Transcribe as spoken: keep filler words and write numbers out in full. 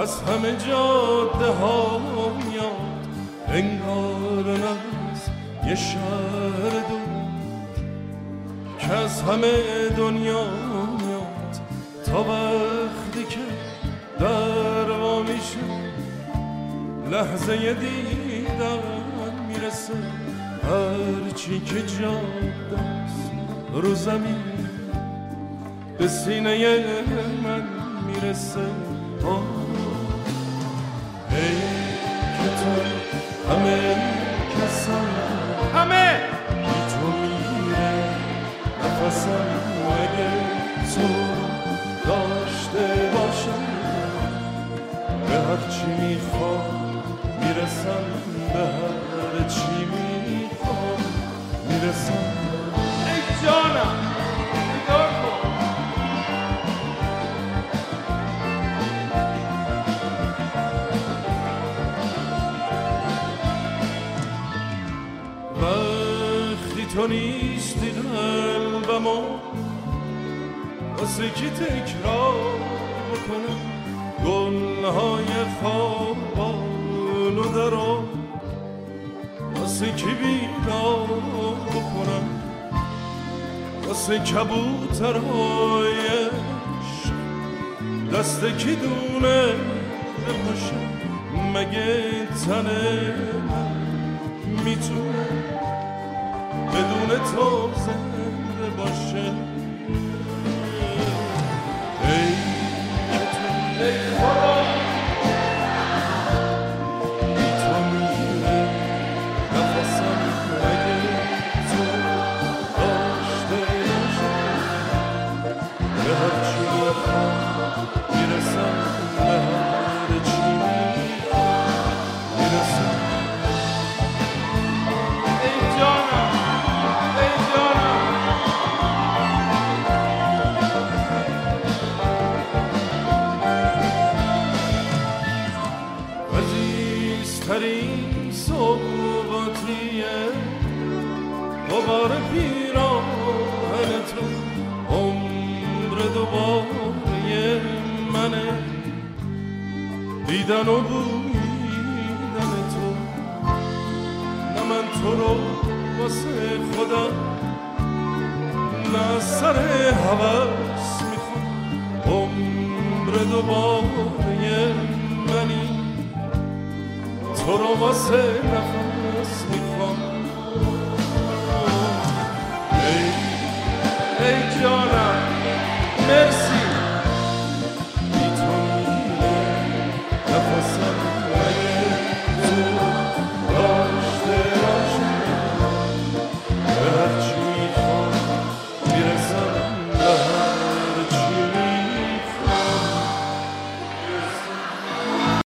از همه جاده ها میاد انگار از یه شهر دور که از همه دنیا میاد تا وقتی که در وا میشه لحظه دیدن میرسه هرچی که جاده است رو زمین به سینه من میرسه آه ای که تو همه کسم همه بی تو میره نفسم اگه تو داشته باشم به هرچی میخوام میرسم به هرچی میخوام میرسم ای جانم نگاه کن وقتی تو نیستی قلبمو واسه کی تکرار بکنم گلهای خوابانو درو واسه کی بیدار بکنم واسه کبوترهای عشق دست کی دونه بپاشم مگه تن من میتونه بدون تو زنده باشه ای که تو ای خدا بی تو میره نفسم مگه تو داشته باشم به هرچی میخوام میرسم به هرچی میخوام میرسم عزیزترین صحباتیه غبار پیراهن تو عمر دوباره منه دیدن و بویدن تو نه من تو رو واسه خودم نه سر هوس میخوام عمر دوباره منی تو رو واسه نفس میخوام ای ای جانم